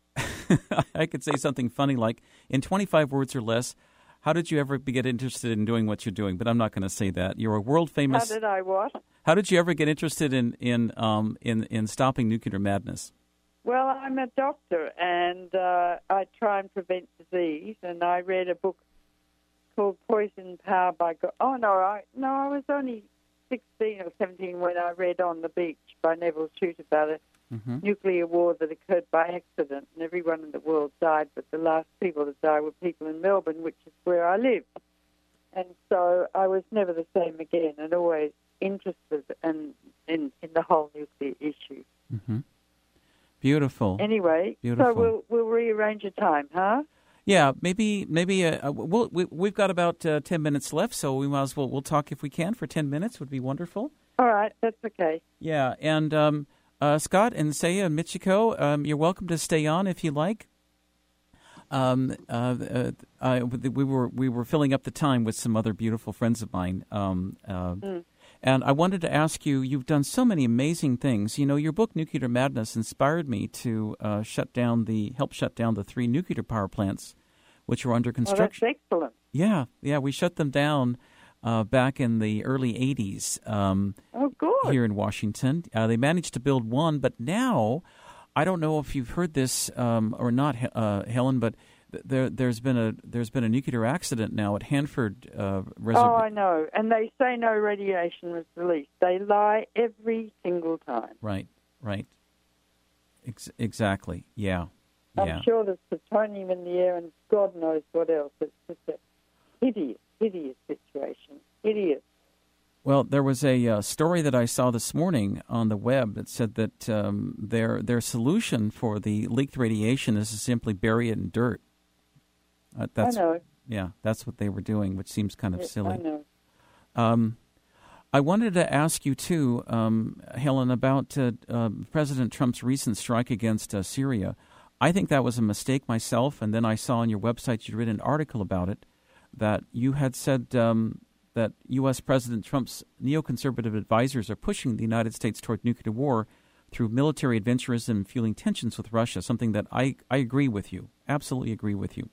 S1: I could say something funny like, in twenty-five words or less, how did you ever get interested in doing what you're doing? But I'm not going to say that. You're a world famous...
S7: How did I what?
S1: How did you ever get interested in in um, in, in stopping nuclear madness?
S7: Well, I'm a doctor, and uh, I try and prevent disease, and I read a book called Poison Power by God. Oh, no, I, no, I was only sixteen or seventeen when I read On the Beach by Neville Shute about a mm-hmm. nuclear war that occurred by accident, and everyone in the world died, but the last people that died were people in Melbourne, which is where I live. And so I was never the same again, and always interested in, in, in the whole nuclear issue.
S1: Mm-hmm. Beautiful.
S7: Anyway,
S1: Beautiful.
S7: so we'll we'll rearrange a time, huh?
S1: Yeah, maybe maybe uh, we'll, we, we've got about uh, ten minutes left, so we might as well we'll talk if we can for ten minutes. Would be wonderful.
S7: All right, that's okay.
S1: Yeah, and um, uh, Scott and Seiya and Michiko, um, you're welcome to stay on if you like. Um, uh, uh, uh, we were we were filling up the time with some other beautiful friends of mine, um, uh, mm. and I wanted to ask you. You've done so many amazing things. You know, your book Nuclear Madness inspired me to uh, shut down the help shut down the three nuclear power plants, which were under construction.
S7: Oh, that's excellent.
S1: Yeah, yeah, we shut them down uh, back in the early eighties. Um,
S7: oh, good.
S1: Here in Washington, uh, they managed to build one, but now. I don't know if you've heard this um, or not, uh, Helen, but there, there's been a there's been a nuclear accident now at Hanford uh, Reservoir.
S7: Oh, I know, and they say no radiation was released. They lie every single time.
S1: Right, right, Ex- exactly. Yeah,
S7: I'm
S1: yeah.
S7: sure there's plutonium in the air, and God knows what else. It's just a hideous, hideous situation. Hideous.
S1: Well, there was a uh, story that I saw this morning on the web that said that um, their their solution for the leaked radiation is to simply bury it in dirt. Uh, that's,
S7: I know.
S1: Yeah, that's what they were doing, which seems kind of
S7: yeah,
S1: silly.
S7: I know.
S1: Um, I wanted to ask you, too, um, Helen, about uh, uh, President Trump's recent strike against uh, Syria. I think that was a mistake myself, and then I saw on your website you'd written an article about it, that you had said... Um, that U S. President Trump's neoconservative advisors are pushing the United States toward nuclear war through military adventurism and fueling tensions with Russia, something that I, I agree with you, absolutely agree with you.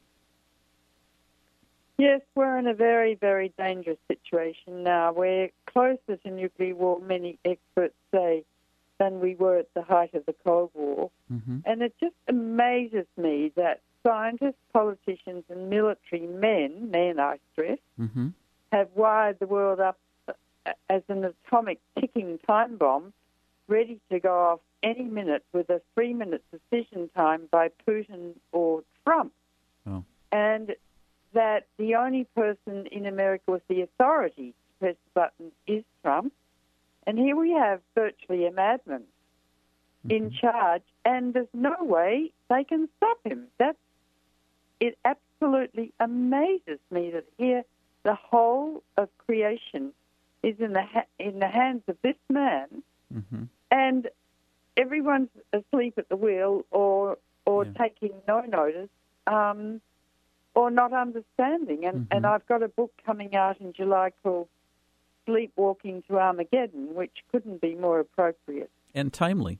S7: Yes, we're in a very, very dangerous situation now. We're closer to nuclear war, many experts say, than we were at the height of the Cold War.
S1: Mm-hmm.
S7: And it just amazes me that scientists, politicians, and military men, men I stress,
S1: mm-hmm.
S7: have wired the world up as an atomic ticking time bomb, ready to go off any minute with a three-minute decision time by Putin or Trump.
S1: Oh.
S7: And that the only person in America with the authority to press the button is Trump. And here we have virtually a madman mm-hmm. in charge, and there's no way they can stop him. That's, it absolutely amazes me that here the whole of creation is in the ha- in the hands of this man,
S1: mm-hmm.
S7: and everyone's asleep at the wheel or or
S1: yeah.
S7: taking no notice um, or not understanding. And,
S1: mm-hmm.
S7: and I've got a book coming out in July called Sleepwalking to Armageddon, which couldn't be more appropriate.
S1: And timely.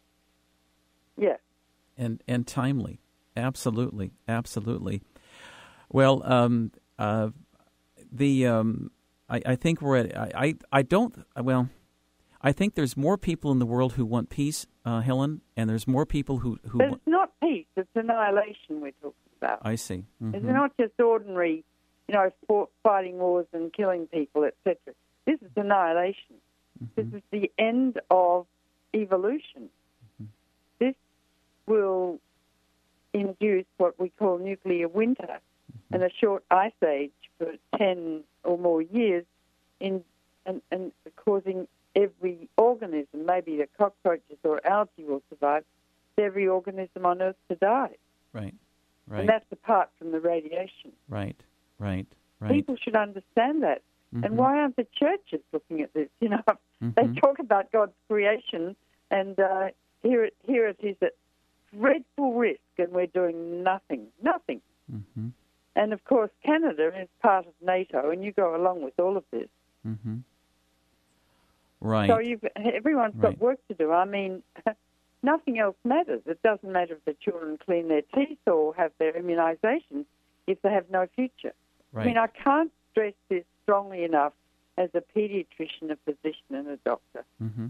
S7: Yeah.
S1: And, and timely. Absolutely. Absolutely. Well, um, uh, The um, I, I think we're at I, I I don't well I think there's more people in the world who want peace, uh, Helen, and there's more people who who.
S7: But it's not peace; it's annihilation we're talking about.
S1: I see. Mm-hmm.
S7: It's not just ordinary, you know, fought, fighting wars and killing people, et cetera. This is annihilation. Mm-hmm. This is the end of evolution. Mm-hmm. This will induce what we call nuclear winter mm-hmm. and a short ice age for ten or more years, in and, and causing every organism, maybe the cockroaches or algae will survive, every organism on Earth to die.
S1: Right, right.
S7: And that's apart from the radiation.
S1: Right, right, right.
S7: People should understand that.
S1: Mm-hmm.
S7: And why aren't the churches looking at this? You know,
S1: mm-hmm.
S7: they talk about God's creation, and uh, here, it, here it is at dreadful risk, and we're doing nothing, nothing.
S1: Mm-hmm.
S7: And, of course, Canada is part of NATO, and you go along with all of this.
S1: Mm-hmm. Right.
S7: So you've, everyone's got
S1: right.
S7: work to do. I mean, nothing else matters. It doesn't matter if the children clean their teeth or have their immunisations if they have no future.
S1: Right.
S7: I mean, I can't stress this strongly enough as a paediatrician, a physician, and a doctor.
S1: Mm-hmm.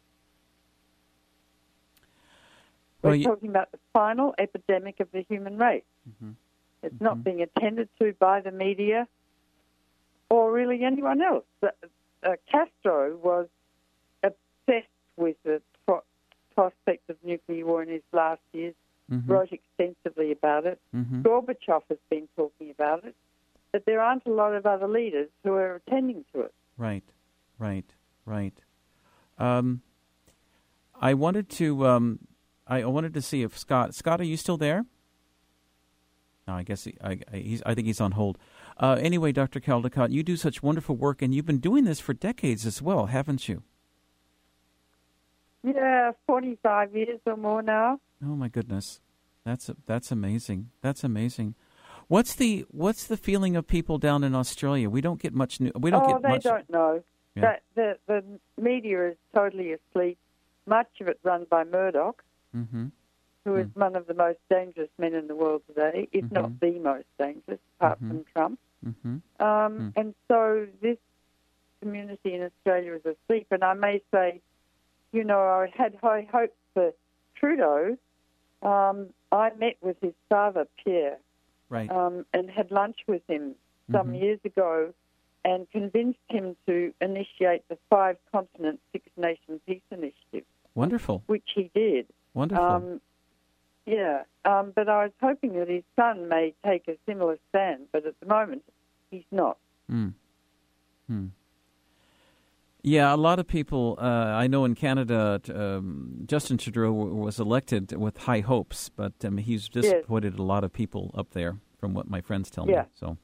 S7: We're
S1: well, you...
S7: talking about the final epidemic of the human race.
S1: Mm-hmm.
S7: It's
S1: mm-hmm.
S7: not being attended to by the media or really anyone else. Uh, uh, Castro was obsessed with the pro- prospect of nuclear war in his last years, mm-hmm. wrote extensively about it.
S1: Mm-hmm.
S7: Gorbachev has been talking about it. But there aren't a lot of other leaders who are attending to it.
S1: Right, right, right. Um, I wanted to um, I wanted to see if Scott Scott, are you still there? No, I guess he, I he's I think he's on hold. Uh, anyway, Doctor Caldicott, you do such wonderful work, and you've been doing this for decades as well, haven't you?
S7: Yeah, forty-five years or more now.
S1: Oh my goodness. That's that's amazing. That's amazing. What's the what's the feeling of people down in Australia? We don't get much new. We don't
S7: oh,
S1: get
S7: they
S1: much.
S7: don't know.
S1: Yeah.
S7: That the the media is totally asleep. Much of it run by Murdoch,
S1: Mm-hmm.
S7: who is
S1: Mm.
S7: one of the most dangerous men in the world today, if
S1: Mhm.
S7: not the most dangerous, apart
S1: Mhm.
S7: from Trump.
S1: Mm-hmm.
S7: Um,
S1: Mm.
S7: And so this community in Australia is asleep. And I may say, you know, I had high hopes for Trudeau. Um, I met with his father, Pierre,
S1: Right.
S7: um, and had lunch with him some
S1: Mhm.
S7: years ago and convinced him to initiate the Five Continent, Six Nation Peace Initiative,
S1: Wonderful.
S7: which he did.
S1: Wonderful.
S7: Um, yeah, um, but I was hoping that his son may take a similar stand, but at the moment he's not.
S1: Mm. Hmm. Yeah, a lot of people, uh, I know in Canada, t- um, Justin Trudeau w- was elected with high hopes, but um, he's disappointed a lot of people up there, from what my friends tell
S7: Yeah.
S1: me. So,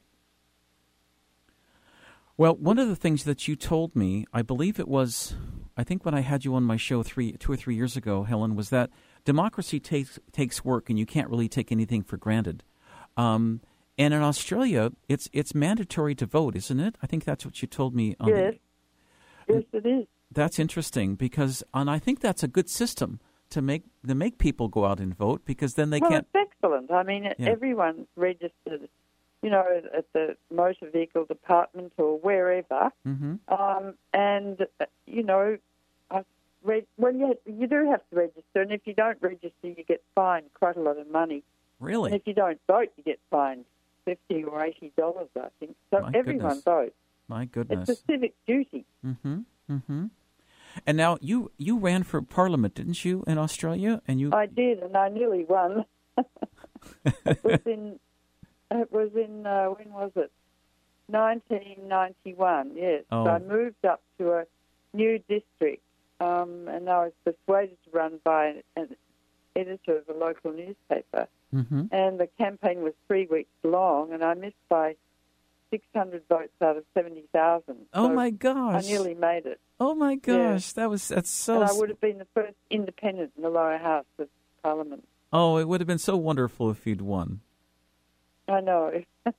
S1: well, one of the things that you told me, I believe it was, I think when I had you on my show three, two or three years ago, Helen, was that democracy takes takes work, and you can't really take anything for granted. Um, and in Australia, it's it's mandatory to vote, isn't it? I think that's what you told me. On
S7: Yes.
S1: the,
S7: Yes, it is.
S1: That's interesting because, and I think that's a good system to make to make people go out and vote, because then they
S7: well,
S1: can't.
S7: it's excellent. I mean,
S1: Yeah.
S7: everyone's registered, you know, at the motor vehicle department or wherever,
S1: Mm-hmm.
S7: um, and uh, you know, I read, well, you you do have to register, and if you don't register, you get fined quite a lot of money. And
S1: Really?
S7: if you don't vote, you get fined fifty or eighty dollars, I think. So
S1: My
S7: everyone
S1: goodness.
S7: votes.
S1: My
S7: It's
S1: goodness.
S7: a civic duty.
S1: Mm-hmm. Mm-hmm. And now you you ran for Parliament, didn't you, in Australia? And you.
S7: I did, and I nearly won. It was in, it was in uh, when was it? nineteen ninety-one, yes.
S1: Oh.
S7: So I moved up to a new district, um, and I was persuaded to run by an editor of a local newspaper.
S1: Mm-hmm.
S7: And the campaign was three weeks long, and I missed by six hundred votes out of seventy thousand.
S1: Oh
S7: so
S1: my
S7: I
S1: gosh!
S7: nearly made it.
S1: Oh my gosh! That was that's so.
S7: And I would have been the first independent in the lower house of Parliament.
S1: Oh, it would have been so wonderful if you'd won.
S7: I know.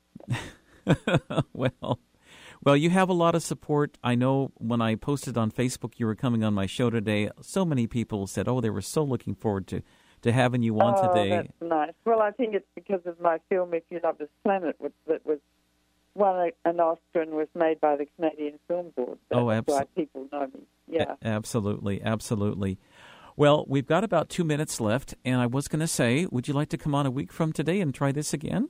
S1: well, well, you have a lot of support. I know when I posted on Facebook you were coming on my show today, so many people said, "Oh, they were so looking forward to, to having you on
S7: oh,
S1: today."
S7: that's nice. Well, I think it's because of my film "If You Love This Planet," which, that was won an Oscar and was made by the Canadian Film Board. That's
S1: Oh, abso-
S7: why people know me. Yeah.
S1: A- absolutely, absolutely. Well, we've got about two minutes left, and I was going to say, would you like to come on a week from today and try this again?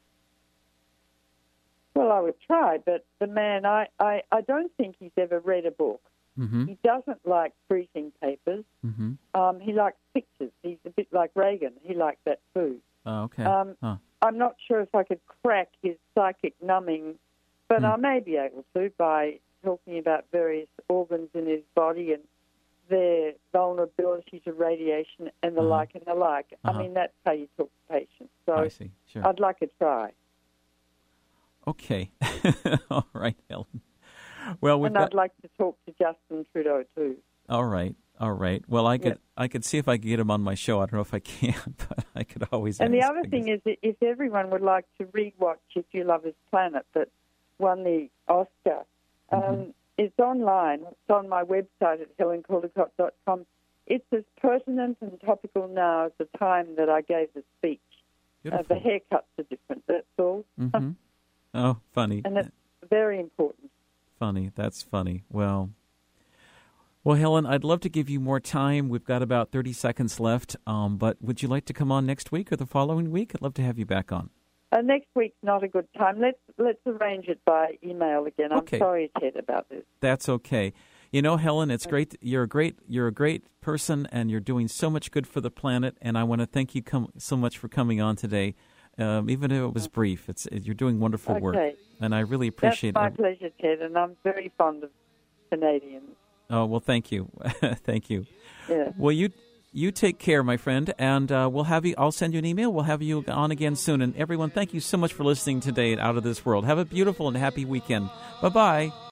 S7: Well, I would try, but the man, I, I, I don't think he's ever read a book.
S1: Mm-hmm.
S7: He doesn't like briefing papers.
S1: Mm-hmm.
S7: Um, he likes pictures. He's a bit like Reagan. He liked that too.
S1: Oh, okay.
S7: Um,
S1: huh.
S7: I'm not sure if I could crack his psychic numbing, but
S1: Hmm.
S7: I may be able to by talking about various organs in his body and their vulnerability to radiation and the
S1: Uh-huh.
S7: like and the like.
S1: Uh-huh.
S7: I mean, that's how you talk to patients. So
S1: I see. Sure.
S7: I'd like to try.
S1: Okay. All right, Helen. Well, we've
S7: And
S1: got.
S7: I'd like to talk to Justin Trudeau too.
S1: All right. All right. Well, I could
S7: Yeah.
S1: I could see if I could get him on my show. I don't know if I can, but I could always.
S7: And the
S1: ask,
S7: other
S1: I
S7: thing
S1: guess.
S7: is that if everyone would like to rewatch If You Love This Planet that won the Oscar, um,
S1: Mm-hmm.
S7: it's online. It's on my website at helen caldicott dot com. It's as pertinent and topical now as the time that I gave the speech. Uh,
S1: Beautiful.
S7: the haircuts are different, that's all.
S1: Mm-hmm. Oh, funny.
S7: And it's very important.
S1: Funny. That's funny. Well, well, Helen, I'd love to give you more time. We've got about thirty seconds left. Um, but would you like to come on next week or the following week? I'd love to have you back on.
S7: Uh, next week's not a good time. Let's let's arrange it by email again.
S1: Okay.
S7: I'm sorry, Ted, about this.
S1: That's okay. You know, Helen, it's great. You're a great. You're a great person, and you're doing so much good for the planet. And I want to thank you com- so much for coming on today, um, even if it was brief. It's it, you're doing wonderful work,
S7: Okay.
S1: and I really appreciate
S7: That's my
S1: it.
S7: pleasure, Ted, and I'm very fond of Canadians.
S1: Oh well, thank you, thank you.
S7: Yeah.
S1: Well, you you take care, my friend, and uh, we'll have you. I'll send you an email. We'll have you on again soon. And everyone, thank you so much for listening today at Out of This World. Have a beautiful and happy weekend. Bye bye.